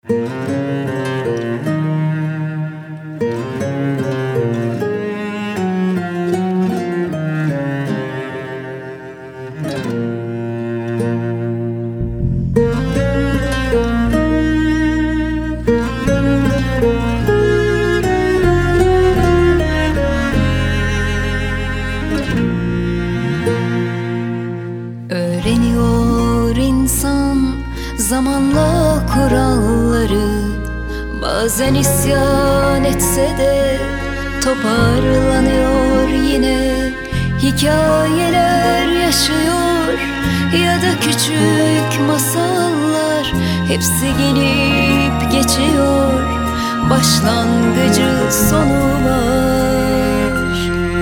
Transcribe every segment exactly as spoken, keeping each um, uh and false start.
Öğreniyor insan zamanla kuralları. Bazen isyan etse de toparlanıyor yine. Hikayeler yaşıyor ya da küçük masallar, hepsi gelip geçiyor, başlangıcı sonu var.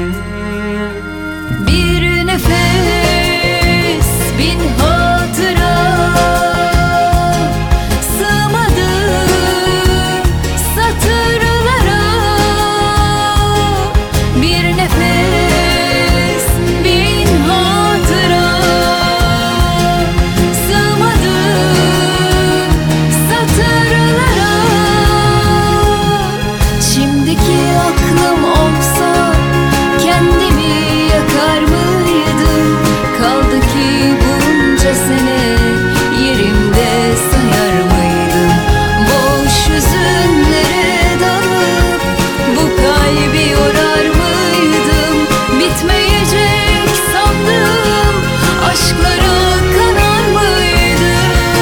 Bir nefes, bin hatıra, sığmadı satırlara. Bir nefes, bin hatıra, sığmadı satırlara. Şimdiki aklım olsa kendimi yakar mıydım? Kaldı ki bunca sene yerimde sayar mıydım? Boş hüzünlere dalıp bu kalbi yorar mıydım? Bitmeyecek sandım, aşklara kanar mıydım?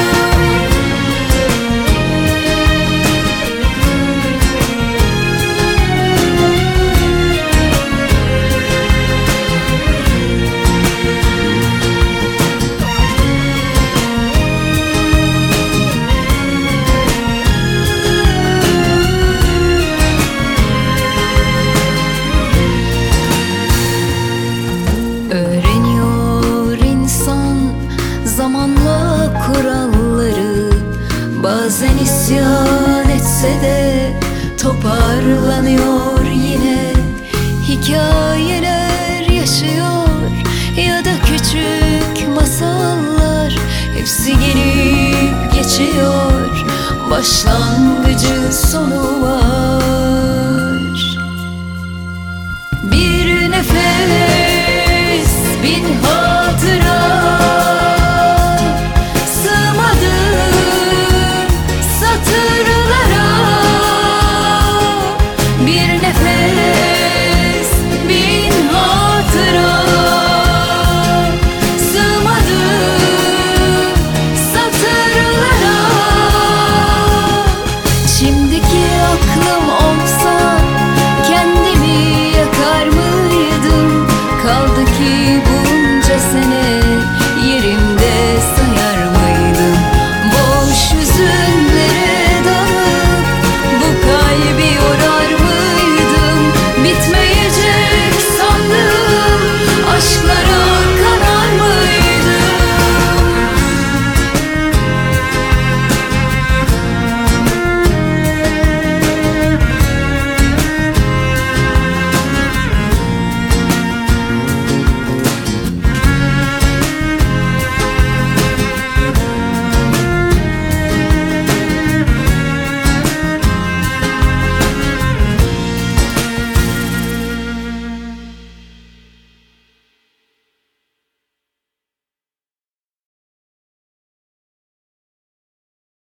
Öğreniyor insan zamanla kuralları. Bazen isyan etse de toparlanıyor yine. Hikayeler yaşıyor ya da küçük masallar, hepsi gelip geçiyor, başlangıcı sonu var.